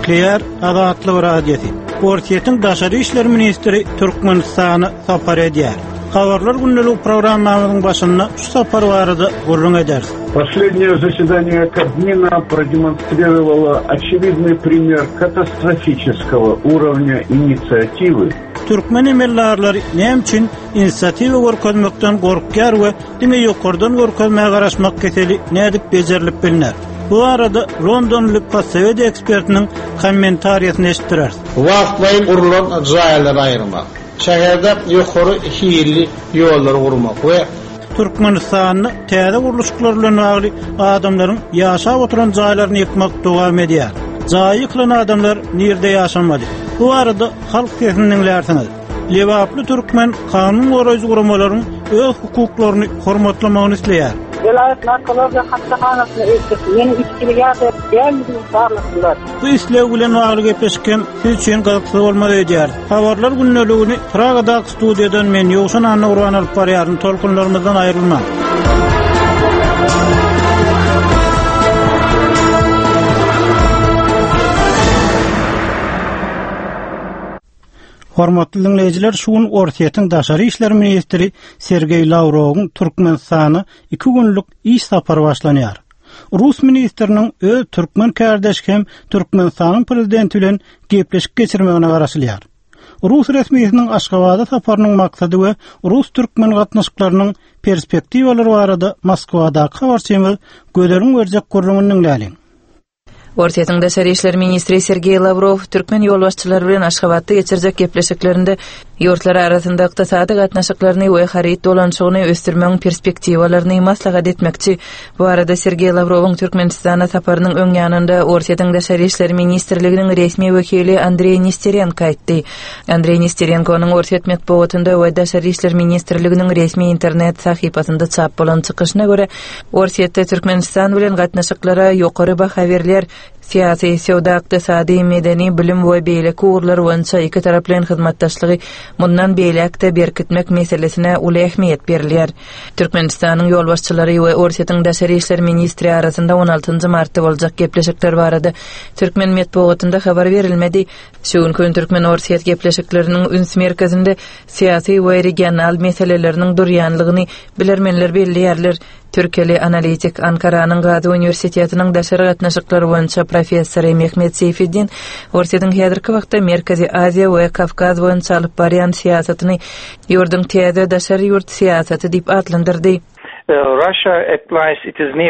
nükleer azatlyk radiyeti. Orsiýetiň Daşary işler ministri Türkmenistany sapar edýär. Habarlar günlük programmamyzyň başynda şu sapar barada gurrun eder. Последнее заседание Кабмина продемонстрировало очевидный пример катастрофического уровня инициативы. Türkmen emellarlary nämçin inisiatiwa görkezmekden gorkýar we diňe ýokardan görkezmäge garaşmak keseli nädip bejerilip bilinär. Bu arada Londonlyk Passaved ekspertiniň kommentariýasyny eşitdiler. Wagtlaýyn urulan jaýlar aýyrmak, şäherde ýokary hili ýollar gurmak we Türkmenistanyň täze guruluşlary bilen bagly adamlaryň ýaşap oturan jaýlaryny ýykmak dowam edýär. Jaý ýykylan adamlar nirde ýaşamady. Bu arada halk kesiminiňlersiňiz. Lewaply türkmen kanun goraýjy guramalaryň öz hukuklaryny hormatlamagyny isleýär. Vilayet narkologiya hastaxanasyna ötüp, yeni içkiligärde gelmediğimiz barlyklar. Bu islew bilen bagly gepleşken siz üçin gyzykly bolmady edýär. Habarlar günneligini Pragadaky studiýadan men Ýowşan Anna Urban alyp barýaryn tolkunlarymyzdan aýrylma. Hormatly dinleyijiler, şuň Orsiýetiň Daşary işler ministri Sergey Lavrowyň Türkmenistany 2 günlük iş sapary başlanýar. Rus ministriniň öz türkmen kardeş hem Türkmenistanyň prezidenti bilen gepleşik geçirmegine garaşylýar. Rus resmiýetiniň Aşgabatda saparynyň maksady we Rus türkmen gatnaşyklarynyň perspektiwalary barada Moskwadaky habarçymyz göderiň berjek gurrungyň näliň. Orsiýetiň Daşary işler ministri Sergey Lavrov türkmen ýolbaşçylary bilen Aşgabatda geçirjek gepleşiklerinde ýurtlar arasynda ykdysady gatnaşyklaryny we haryt dolanşygyny ösdürmeň perspektiwalaryny maslahat etmekçi. Bu arada Sergey Lavrowyň Türkmenistana saparynyň öň ýanynda Orsiýetiň Daşary işler ministrliginiň resmi wekili Andrey Nesterenko aýtdy. Andrey Nesterenko'nun Orsiýet matbuatynda we Daşary işler ministrliginiň resmi internet sahypasynda çap bolan çykyşyna görä Orsiýetde Türkmenistan bilen gatnaşyklara ýokary baha berilýär. Siyasi, sewda, ykdysady, medeni, bilim we beýleki urlar boýunça iki tarap bilen hyzmatdaşlygy mundan beýlekde berkitmek meselesine uly ähmiýet berilýär. Türkmenistanyň ýolbaşçylary we Orsiýetiň Daşary işler ministri arasynda 16 martda boljak gepleşikler barada türkmen matbuatynda habar berilmedi. Şu gün Türkmen Orsiýet gepleşikleriniň üns merkezinde siyasi we regional meseleleriniň durýanlygyny bilermenler belli Türkeli analitik Ankara'nın Gazi Üniversitetining Daşary gatnaşyklary boýunça professor Mehmet Seyfiddin Orsiýetiň häzirki wagtda Merkezi Aziýa we Kafkaz boýunça alyp barýan siýasatyny ýurdun täze daşary ýurt siýasaty diýip adlandyrdy. Russia applies it is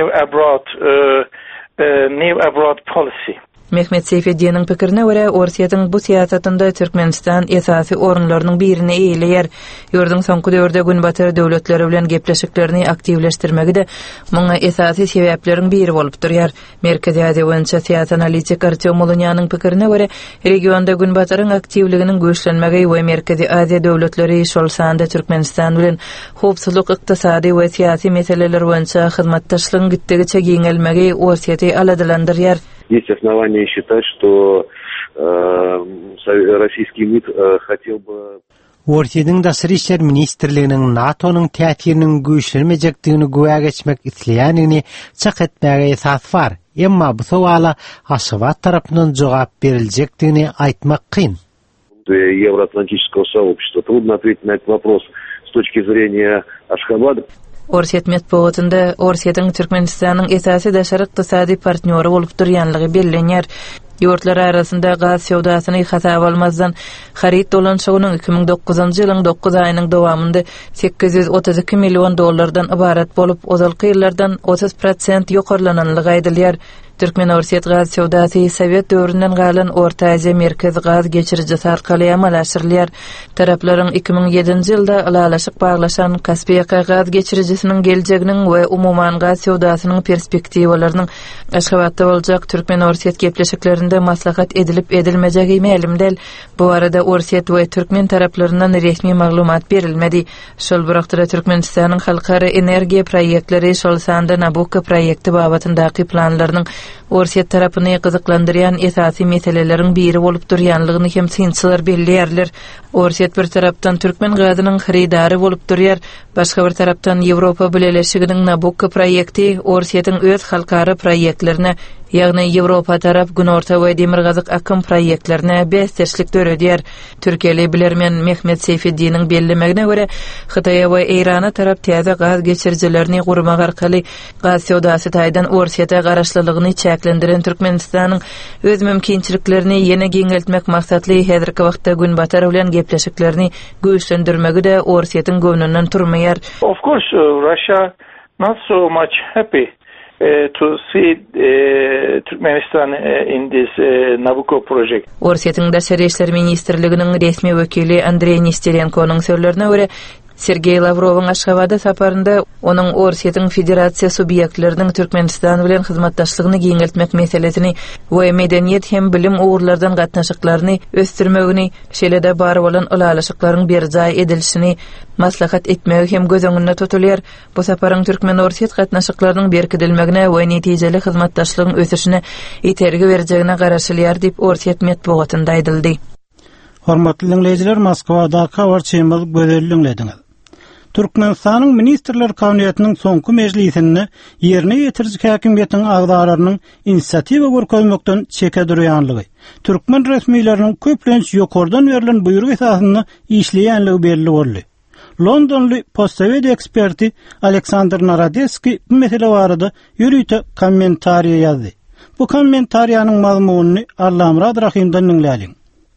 new abroad policy. Mehmet Seyfiddin'in pikirine göre Orsiýetiň bu siýasatynda Türkmenistan esasy orunlarynyň birini eýleýär. Ýurdun soňky döwürde günbatyr döwletleri bilen gepleşiklerini aktivleşdirmegi de muňa esasy sebepleriň biri bolup durýar. Merkezi Aziýa boýunça siýasat analitik Artyom Molonyanyň pikirine göre regionda günbatyryň aktivliginiň güýçlenmegi we Merkezi Aziýa döwletleri şol sanda Türkmenistan bilen howpsuzlyk, ykdysady we siýasy meseleler boýunça hyzmatdaşlygyň gitdigiçe giňelmegi Orsiýety aladylandyrýar. Есть основания считать, что российский МИД хотел бы... Orsiýetiň Daşary işler ministrliginiň NATO'nyň täsiriniň güýçlenmejekdigini güýä geçmek isleýänini çak etmäge esas bar. Emma bu sowala Aşgabat tarapyndan jogap beriljekdigini aýtmak kyn. Евроатлантического сообщества. Трудно ответить на этот вопрос с точки зрения Ашхабада. Orsiýet matbuatynda Orsiýetiň Türkmenistanyň esasy daşary ykdysady partnýory bolup durýanlygy bellenýär. Ýurtlar arasynda gaz sewdasyny hasaba almazdan haryt dolanşygynyň 2009-njy ýylyň 9 aýynyň dowamynda $832 million ibarat bolup, ozalky ýyllardan 30% ýokarlananlygy aýdylýar. Türkmen Orsiýet gaz sewdasy Sowet döwründen galan Orta Aziýa merkez gaz geçirjisi arkaly amallaşdyrylýar. Taraplaryň 2007-nji ýylda alalaşyk baglaşan Kaspiýa gaz geçirjisiniň geljeginiň we umumyň gaz sewdasynyň perspektiwalarynyň Aşgabatda boljak Türkmen Orsiýet gepleşiklerinde maslahat edilip edilmejegi mälimdel. Bu arada Orsiýet we Türkmen taraplaryndan resmi maglumat berilmedi. Şol wagtda Türkmenistanyň halkara energiýa proýektleri şol sanda Nabucco proýekti babatyndaky planlarynyň Orsiýet tarapyny gyzyklandyrýan esasy meseleleriň biri bolup durýanlygyny hem synçylar belliýärler. Orsiýet bir tarapdan Türkmen gazynyň xaridary bolup durýar, başga bir tarapdan Ýewropa bileşiginiň Nabucco proýekti Orsiýetiň öz halkara proýektlerine Ýagny Ýewropa tarap Günorta we Demirgazyk akym proýektlerine besterçlik döredýär. Türkiýeli bilermen Mehmet Seyfiddiniň bellemegine görä, Hytaýa we Eýrana tarap täze gaz geçirjilerini gurmak arkaly gaz sodasy taýdan Orsiýete garaşlylygyny çäklendiren Türkmenistanyň öz mümkinçiliklerini ýene giňeltmek maksatly häzirki wagtda Günbatar bilen gepleşiklerini güýçlendirmegi de Orsiýetiň göwnünden turmaýar. Of course, Russia not so much happy to see Turkmenistan in this Nabucco project. Orsiýetiň Daşary işler ministrliginiň resmi wekili Andrey Nesterenko'nun sözlerine görä, Sergey Lavrov'un Aşgabatda saparynda onuň Orsiýetiň federasiýa subyektleriniň Türkmenistan bilen hyzmatdaşlygyny giňeltmek meselesini we medeniýet hem bilim ugurlardan gatnaşyklaryny ösdürmegini, şeýle-de bar bolan ulalaşyklaryň berjaý edilişini maslahat etmegi hem göz öňünde tutulýar. Bu saparyň Türkmen Orsiýet gatnaşyklarynyň berkidilmegine we netijeli hyzmatdaşlygyň ösüşine itergi berjegine garaşylýar diýip Orsiýet medeniýetinde aýdyldy. Hormatly dinleyijiler, Moskwada Kavar Çember gözelliňlediňiz. Türkmenistanyň Ministrler Kabinetiniň soňky mejlisinde ýerine ýetirjik häkimiýetiň agdararynyň inisiatiwa görkezmekden çeke durýanlygy, türkmen resmiýetleriniň köplenç ýokardan berilen buyruk esasynda işleýänligi belli boldy. Londonly postawed eksperti Aleksandr Narodeski bu mesele barada ýürüýte kommentariýa ýazdy. Bu kommentariýanyň mazmunyny Allamrad Rahimdan dinläýin.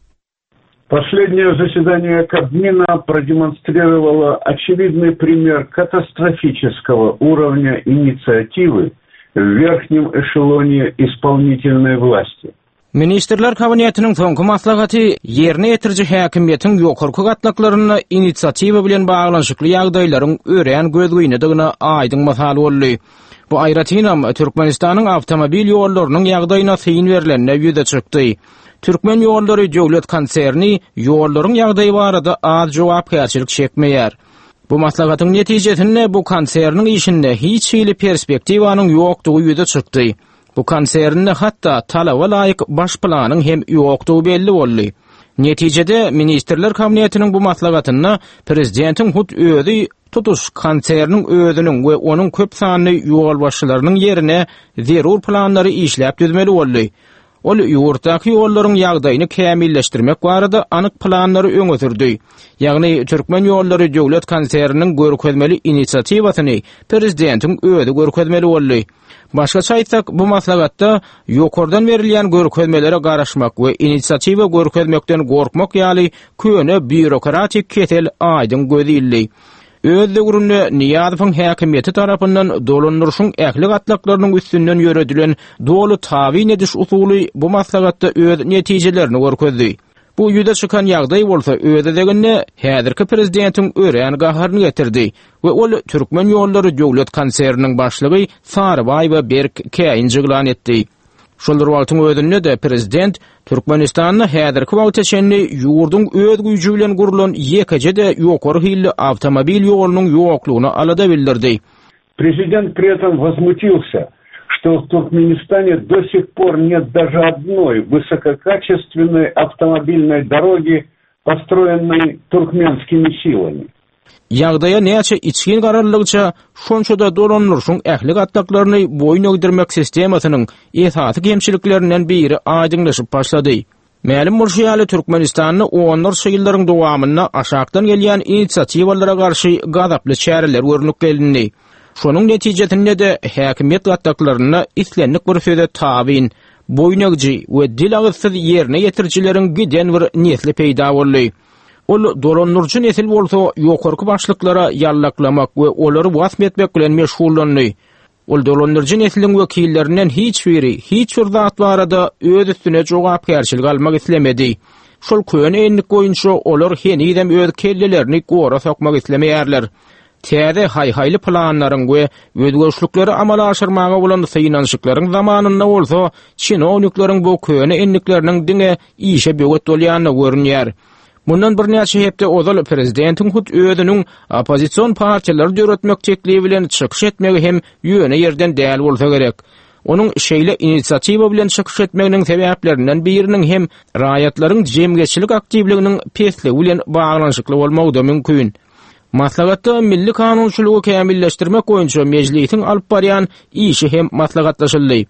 Последнее заседание Кабмина продемонстрировало очевидный пример катастрофического уровня инициативы в верхнем эшелоне исполнительной власти. Ministrler Kabinetiniň soňky maslahaty ýerine ýetirjek häkimiýetiň ýokarky gatnaklaryna inisiatiwa bilen baglanşykly ýagdaýlaryň ören gözgüýnediňine aýdyň masal boldy. Bu aýratynam Türkmenistanyň awtomobil ýollarynyň ýagdaýyna syn berilenine ýüze çykdy. Türkmen ýollary döwlet konserni ýollaryň ýagdaýy barada az jogapkärçilik çekmeýär. Bu maslahatyň netijesinde bu konserniň işinde hiç hili perspektiwanyň ýokdugy ýüze çykdy. Bu konserni hatda talaba laýyk baş planyň hem ýokdugy belli boldy. Netijede Ministrler Kabinetiniň bu maslahatyna prezidentiň hut özi tutuş konserniň özüniň we onuň köp sanly ýol başçylarynyň ýerine zerur planlary işläp düzmeli boldy. Ol ýurtdaky ýollaryň ýagdaýyny kämilleşdirmek barada anyk planlary öňe sürdi. Ýagny Türkmen ýollary döwlet konserniň görkezmeli inisiatiwasyny prezidentiň özi görkezmeli boldy. Başgaça aýtsak, bu maslahatda ýokardan berilýän görkezmelere garaşmak we inisiatiwa görkezmekden gorkmak ýaly köne bürokratik ketel aýdyň gözildi. Öz döwründe Niýazowyň häkimiýeti tarapyndan dolandyryşyň ähli gatlaklarynyň üstünden ýöredilen dolu tabyn ediş usuly bu maslahatda öz netijelerini görkezdi. Bu ýüze çykan ýagdaý bolsa ödedegine häzirki prezidentiň ören gaharyny getirdi we ol Türkmen ýollary döwlet konserniniň başlygy Sarybay we Berk käýinjiglan etdi. Şolary wagtyň özünde de prezident Türkmenistanyň häzirki wagtda şenli ýurduň öz güýji bilen gurulan ýekejede ýokary hilli awtomobil ýolunyň ýoklugyny alada bildirdi. Президент при этом возмутился, что в Туркменистане до сих пор нет даже одной высококачественной автомобильной дороги, построенной туркменскими силами. Ýagdaýa näçe içkin gararlygça şonça da dolandyryşyň ähli gatlaklaryny boýun öýdirmek sistemasynyň esasy kemçiliklerinden biri aýdyňlaşyp başlady. Mälim bolýarly Türkmenistanyň 10 ýyllaryň dowamyna aşakdan gelýän inisiatiwalara garşy gazaply çäreler görnüp geldi. Şonuň netijesinde de häkimiýet gatlaklaryna islenlik bir söze tabyn, boýnagjy we dil agysy ýerine ýetirjileriň giden bir nesli peýda boldy. Ol dolandyryjy nesil bolsa ýokarky başlyklara ýallaklamak we olary wasm etmek bilen meşgullandy. Ol dolandyryjy nesliniň wekillerinden hiç biri, hiç bir zat barada öz üstüne jogapkärçilik almak islemedi. Şol köne enlik goýunça olar henidem öz kellelerini gora sokmak islemeýärler. Täze haýhaýly planlaryň we ödgöçlükleri amala aşyrmaga bolan syýnanşyklaryň zamanynda bolsa, çinowniklaryň bu köne enlikleriniň diňe işe böwet bolýanyny görünýär. Bundan bir näçe hepde ozal prezidentiň hut özüniň opozisiýon partiýalary döretmek teklibi bilen çykyş etmegi hem ýöne ýerden däl bolsa gerek. Onuň şeýle inisiatiwa bilen çykyş etmeginiň sebeplerinden biriniň hem raýatlaryň jemgyçilik aktivliginiň pesligi bilen baglanşykly bolmagy da mümkin. Maslahatda milli kanunçylygy kämilleşdirmek boýunça mejlisiň alyp barýan işi hem maslahatlaşyldy.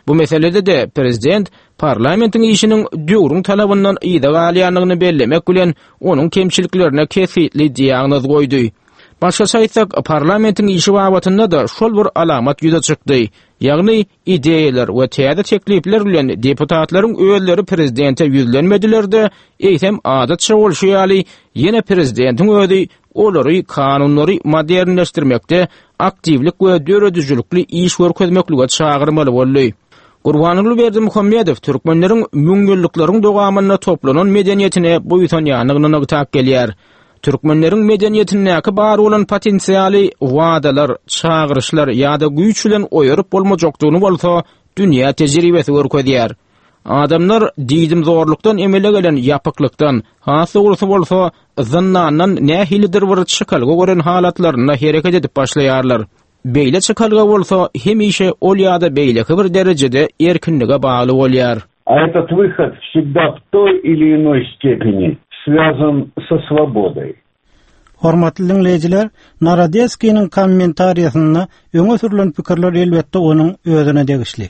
Bu meselede de prezident parlamentin işinin döwrüň talabyndan ýyda galýanlygyny bellemek bilen onuň kemçiliklerine kesitli diýagnoz goýdy. Başga aýtsak, parlamentin işi babatynda da şol bir alamat ýüze çykdy. Ýagny ideýalar we täze teklipler bilen deputatlaryň öýleri prezidente ýüzlenmediler de, eýsem adatça bolşýaly ýene prezidentiň öýdi olary kanunlary modernleşdirmekde aktivlik we döredüjülükli iş görkezmeklige çağırmaly boldy. Gurbanuly Berdimuhammedow türkmenleriň müňgülliklaryň dowamyna toplanan medeniýetine boýutan ýanygyny tak gelýär. Türkmenleriň medeniýetindäki bar bolan potensialy, wadalar, çağırışlar ýa-da güýç bilen oýaryp bolmajakdygyny bolsa, dünýä tejribesi görkezýär. Adamlar diýdim zorlukdan emele gelen ýapyklykdan, hasy bolsa, zannandan nähilidir bir çykalga gören halatlaryna hereket edip başlaýarlar. Beýle çykalga bolsa, hemişe ol ýa-da beýleki bir derejede erkinlige bagly bolýar. А этот выход всегда в той или иной степени связан со свободой. Hormatly dinleyijiler, Narodetskiň kommentariýasyna öňe sürülen pikirler elbetde onuň özüne degişli.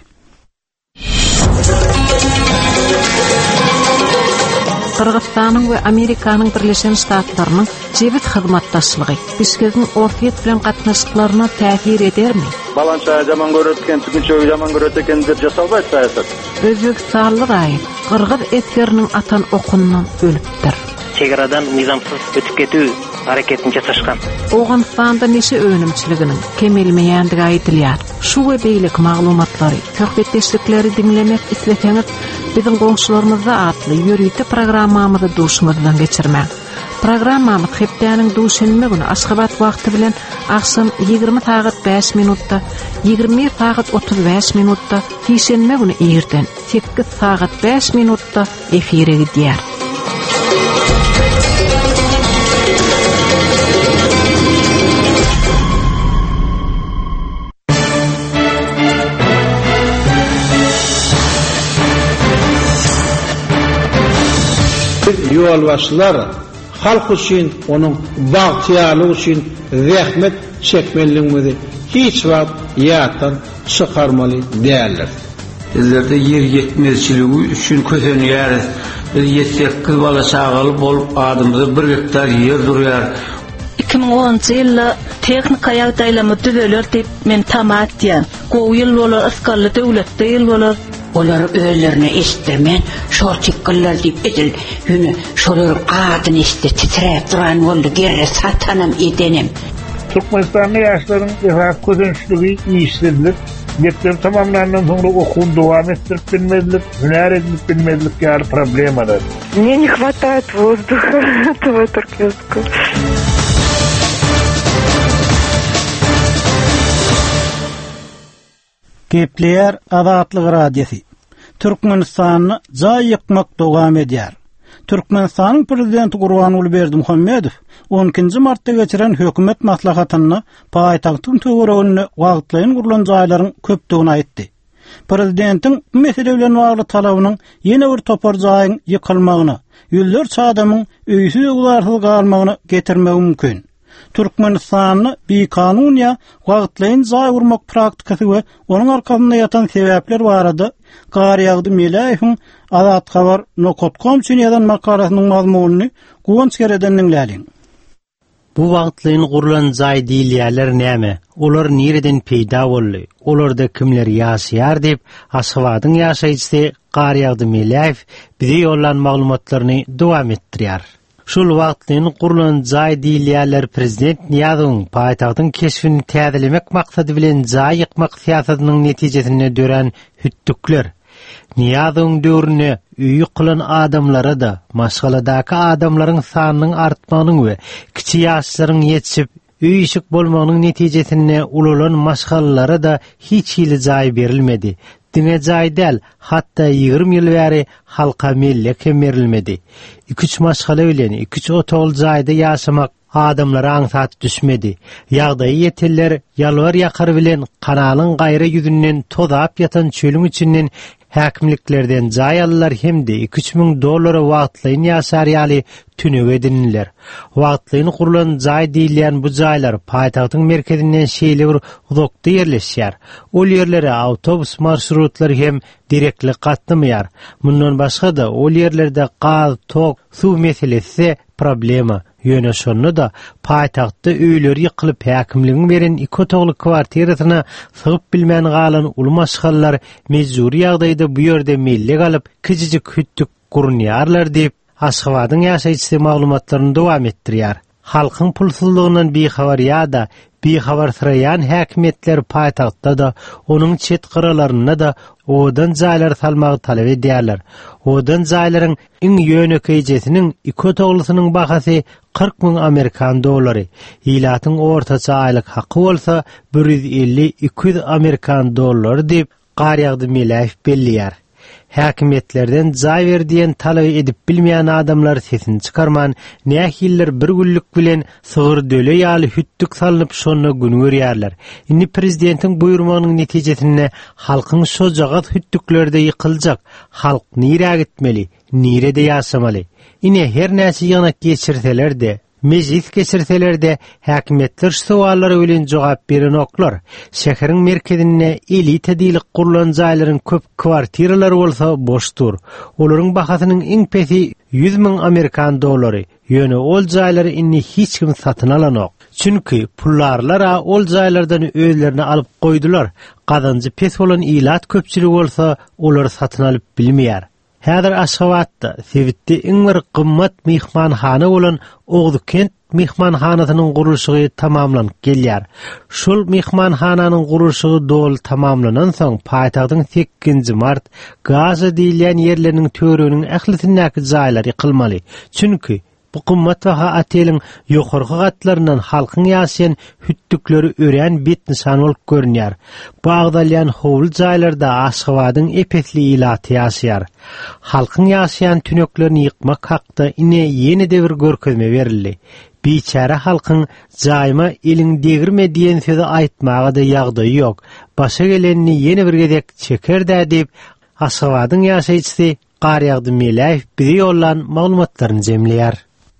Kırgızstanyň we Amerikanyň Birleşen Ştatlarynyň jebit hyzmatdaşlygy Bişkekiň ortaýet bilen gatnaşyklaryna täsir edermi? Balança jaman göretken, tügünçe jaman göretkendir jasalbaýt saýasat. Özbekistanly raýat Kırgız etleriniň atan okundan ölüpdir. Çegaradan nizamsız ötüp ketүү hareketini jasaşkan. Awganystanda neşe önümçiliginiň kemelmeýändigi aýdylýar. Şu we beýlik maglumatlary, söhbetdeşlikleri dinlemek isleseňiz, bizim goňşularymyzda atly ýörüýte programmamyzy duşumyzdan geçirmek. Programmamyz hepdeniň duşanma güni Aşgabat wagty bilen akşam 20 saat 5 minutda, 21 saat 35 minutda, şeýşembe güni erden 8 saat 5 minutda efire gidýär. Ýolbaşçylar halk üçin, onuň bagtyalygy üçin zähmet çekmeliligini hiç wagt ýatdan çykarmaly däldir. Bizlerde yer yetmezçiligi üçin kösenýär. Biz ýetsek kız bala çagaly bolup adamyza 1 hektar yer durýar. 2010-njy ýylda teknika ýagdaýlamy düzeler diýip men tamat diýen. Gowy ýyl bolar, asgarly döwletde ýyl bolar. Olar özlerine istirmen, şortikkalar deyip edil, hünü şolar adını iste titreyip duran oldu, gerre satanım edenim. Türkmenistanlı yaşların közençlüğü iyiştirilir. Getleri tamamlanan sonra okul devam ettirip bilmedilik, hüner edilip bilmedilik yani problem arar. Мне не хватает воздуха, этого туркменского. Gepleýär Azatlyk radiosi. Türkmenistanyny jaý ýykmak dowam edýär. Türkmenistanyň prezidenti Gurbanuly Berdimuhammedow 12-nji martda geçiren hökümet maslahatyny paýtagtyň töweregine wagtlaýan gurulan jaýlaryň köpdigini aýtdy. Prezidentiň bu mesele bilen bagly talabynyň ýene bir topar jaýyň ýykylmagyny, ýüllerçe adamyň öýsüz ularsyz galmagyny getirmegi mümkin. Türkmenistanyny bikanunýa wagtlaýan jaý gurmak praktikasy we onuň arkasynda ýatan sebäpler barada Garyagdy Melaýewiň Azat Habar.com üçin ýazan makalasynyň mazmunyny Guwanç Gereden dinläliň. Bu wagtlaýan gurulan jaý diýilýärler näme? Olar nereden peýda boldy? Olarda kimler ýaşaýar diýip Aşgabatyň ýaşaýjysy Garyagdy Melaýew bize ýollan maglumatlaryny dowam etdirýär. Şol wagtlaýan gurulan jaý diýilýärler prezident Niýazowyň paýtagtyň keşfini täzelemek maksady bilen jaý ýykmak siýasatynyň netijesine dören hüttükler. Niýazowyň döwrüne üýü kılan adamlara da maşgaladaky adamlaryň sanynyň artmagynyň we kiçi ýaşlaryň ýetişip üýü işik bolmagynyň netijesine ulanan maşgalalara da hiç ýyly jaý berilmedi. Diňe jaý däl, hatda 20 ýyl bäri halka millek berilmedi. 2-3 maşgala bilen 2-3 otol jaýda ýaşamak adamlara aňsat düşmedi. Ýagdaý ýeteller ýalvar ýakar bilen kanalyň gaýra ýüzünden tozap ýatan çölüň içinden Häkimliklerden jaýallar hemde 2-3 dollara wagtlaýyn ýaşar ýaly tüneg edinler. Wagtlaýyn kurulan jaý diýilýän bu jaýlar paýtagtyň merkezinden şeýle bir uzakda ýerleşýär. Ol ýerlere awtobus marşrutlary hem direkli gatnamaýar. Mundan başga da ol ýerlerde gaz, tok, suw meselesi problema. Ýöne şonu da paýtagtda öýler ýykylyp häkimligiň beren 2 otogly kwartirasyna sygyp bilmän galan ulmaşgallar mejburi ýagdaýda bu ýerde melle galyp kijijik hüttük gurunýarlar diýip Aşgabatyň ýaşaýjysy maglumatlaryny dowam etdirýär. Halkyň pulsuzlygynyň bihabar ýa-da bihabar syraýan häkimetler paýtagtda da onuň çet gyralaryna da odan jaýlar salmagy talap edýärler. Odan jaýlaryň iň ýönekeýjesiniň 2 otoglysynyň bahasy 40.000 Amerikan dollary. Ýylatyň ortaça aýlyk haqqy bolsa 150-200 Amerikan dollary diýip garýagdy Melaýew bellýär. Häkimetlerden jaý berdiýen talap edip bilmeýän adamlar sesini çykarman, nähiller bir günlük bilen sygyr döle ýaly hüttük salynyp şonu gün görýärler. Indi prezidentiň buýrmagynyň netijesinde halkyň şo jagat hüttüklerde ýykyljak. Halk nire gitmeli, nirede ýaşamaly. Ine her näçe ýanak geçirseler-de meclis geçirselerde häkimetler suwallary bilen jogap beren oklar. Şäheriň merkezinde elite diýilik gurulan jaýlaryň köp kwartiralary bolsa boşdur. Olaryň bahasynyň iň pesi 100.000 Amerikan dollary. Ýöne ol jaýlary inni hiç kim satyn alanok. Çünki pullarlara ol jaýlardan özlerini alyp goýdular. Gazanjy pes bolan ilat köpçüligi bolsa olar satyn alyp bilmeýär. Häzir Aşgabatda Sewitde iň bir gymmat mihmanhana bolan Ogdukent mihmanhanasynyň gurulşy tamamlanyp gelýär. Şol mihmanhananyň gurulşy dol tamamlanan soň paýtagtyň 8 mart Gaza diýilýän ýerleriniň töreginiň ählisindäki jaýlary ýykylmaly. Çünki bu gymmat we ateliň ýokarky gatlaryndan halkyň ýaşaýan hüttükleri ören bit nişan bolup görünýär. Bagdalyan howul jaýlarda Aşgabatyň epesli ilaty ýaşaýar. Halkyň ýaşaýan tüneklerini ýykmak hakda ine ýene-de bir görkezme berildi. Biçara halkyň jaýma eliň degirme diýen sözi aýtmaga da ýagdaý ýok. Başa gelenini ýene bir gedek çeker-de diýip Aşgabatyň ýaşaýjysy garýagdy Melaýew bir ýollan maglumatlaryny jemleýär.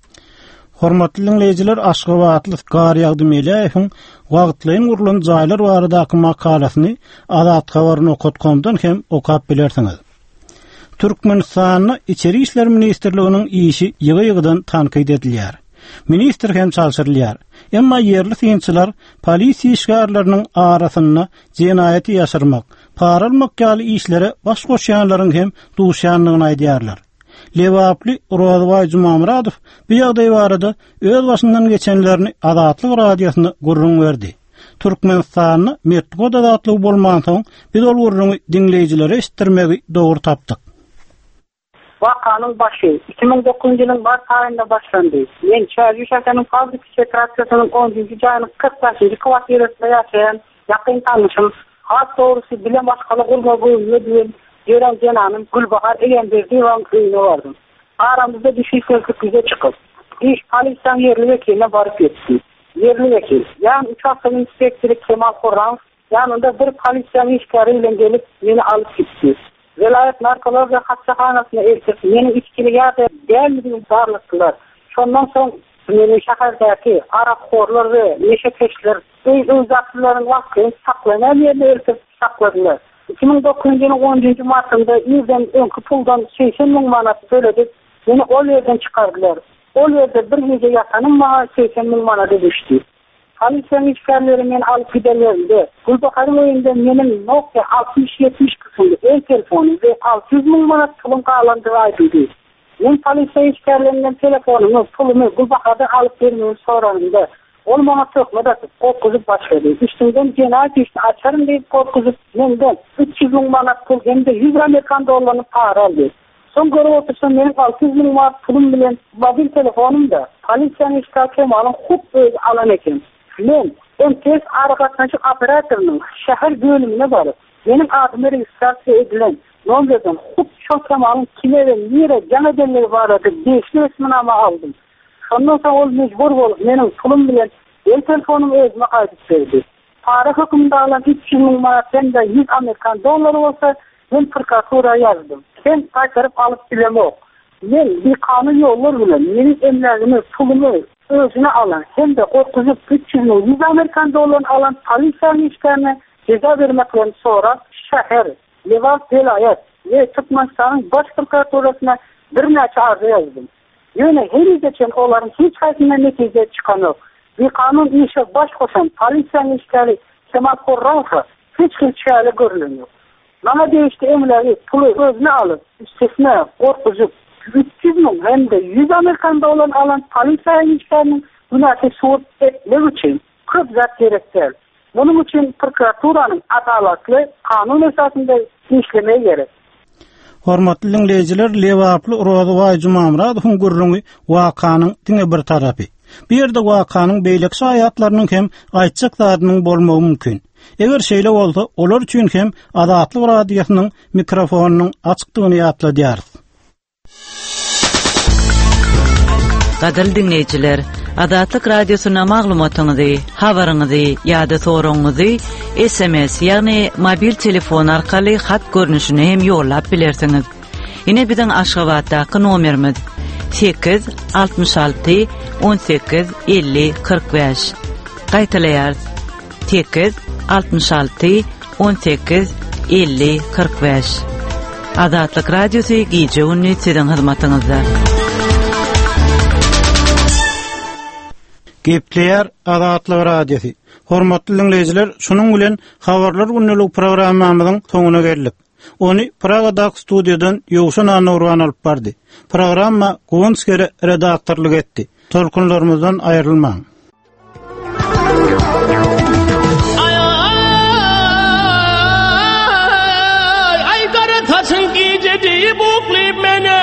Hormatly dinleyijiler, Aşgabatly garýagdy Melaýewiň wagtlaýyn gurulan jaýlar baradaky makalasyny Azat habaryny okutgamdan hem okap bilersiňiz. Türkmenistanyň içeri işler ministrliginiň işi ýygy-ýygydan tanqid edilýär. Ministr hem çalşyrylýar. Emma yerli synçylar polisiýa işgärlerini arasynda jenaýaty ýaşyrmak, para almak ýaly işlere baş goşýanlaryň hem duşanlygyny aýdýarlar. Lewaply Rozbay Jumamuradow bu ýagdaý barada öz başyndan geçenlerini Azatlyk radiosyna gurrun berdi. Türkmenistanyň metod adatlygy bolman soň biz ol gurruny dinleýijilere estirmegi dogry tapdyk. Vakanyň başı 2009 ýylyň bart aýynda başlandy. Men Çarşı şäheriniň Kazbek Setrasyonyň 10-njy jaýynyň 45-nji kwartirasynda ýaşaýan ýakyn tanışym, has dogrusy bilen başgalar gurma goýup Ýören Jenanyň Gülbahar Egenberdi van köyüne vardım. Aramızda bir şey sözlüküze çıkıp, iş polisiýanyň yerli vekiline barıp yetdi. Yerli vekil, yani uçakçı inspektörü Kemal Korranov, yanında bir polisiýanyň işgäri bilen gelip meni alıp gitdi. Velayet narkologiya hastaxanasyna eltip, meni içkili ýa-da dälmediň barlyklar. Şondan soň meni şäherdäki arakxorlar we neşekeşler öz zatlaryň wagtyny saklanan ýerine eltip sakladylar. 2009 ýylyň 10-njy martynda ýerden öňkü puldan 80.000 manat töledip, meni ol ýerden çykardylar. Ol ýerde bir gece ýatanym maňa 80.000 manat düşdi. Polisiýanyň işgärleri meni alyp giderlerinde, Gülbahar öýünde menin Nokia 60-70 kysymly el telefony we 600.000 manat pulum galandygy aýdyldy. Men polisiýa işgärlerinden telefonumy, pulumy Gülbahardan alyp bermegi sorandymda. Ol maňa tökmede korkuzyp başlady. Üstünden jenaýat işini açarym diýip korkuzyp menden 300.000 manat pul hem-de 100 Amerikan dollaryny para aldy. Soň görüp otursam menin 600.000 manat pulum bilen mobil telefonumda polisiýanyň işgärleri malyň hup alan eken. Men MTS aragatnaşyk operatornyň şäher bölümine baryp, menin adymy registrasiýa edilen nomberden hup şo kemalyň kime we nire jana denleri barady beşli resminama aldym. Şondan soň ol mejbur bolup menin pulum bilen el telefonumy özüme gaýdyp berdi. Para hökümde alan 300.000 manat hem-de 100 Amerikan dollary bolsa Ben prokuratura yazdım. Sen kaytarıp alıp bilemok. Men bir kanun yollar bilen menin emlerimi, pulumu özüne alan, hem de korkuzup 300 Amerikan dolarını alan polisiyanın işlerine ceza vermekten sonra şehir, Levant Velayet ve Türkmenistan'ın baş prokuraturasına bir neçe arzu yazdım. Yani her geçen onların hiç kaysından netice çıkan yok. Bir kanun işe baş koşan polisiyanın işleri Kemal Korranfa hiç şeyle görülüyor. Bana değişti emleri pulu özüne alıp üstesine korkuzup 300 bin hem de 100 Amerikan dolarını alan polisiyanın işlerinin günahı suut etmek için köp zat gerektir. Bunun için prokuraturanın adaletli kanun esasında işlemeye gerek. Hormatly dinleyijiler, lewaply Roza Waýjy Mamradowyň gurrungy wakanyň diňe bir tarapy. Bir ýerde wakanyň beýlekçi aýatlarynyň hem aýtjak zadynyň bolmagy mümkin. Eger şeýle bolsa, olar üçin hem adatlyk radiosynyň mikrofonunyň açykdygyny ýatladýar. Gadal dinleyijiler, Adatlyk radiosyna maglumatyňyzy, habaryňyzy ýa-da soragyňyzy SMS ýagny mobil telefon arkaly hat görnüşine hem ýollap bilersiňiz. Ine biziň Aşgabatdaky nomerimiz 866 18 50 45. Gaýtalaýar 866 18 50 45. Adatlyk radiosy gije ünni siziň hyzmatyňyzda. Gepleýär Adatlyk radiosy. Hormatly dinleyijiler, şunuň bilen habarlar günlük programmamyzyň soňuna geldik. Ony Pragadaky studiýadan Ýowşan Anurwan alyp bardy. Programma Gonskere redaktorlyk etdi. Tolkunlarymyzdan aýrylmaň. Ay gara taşın gijedi bukli mene.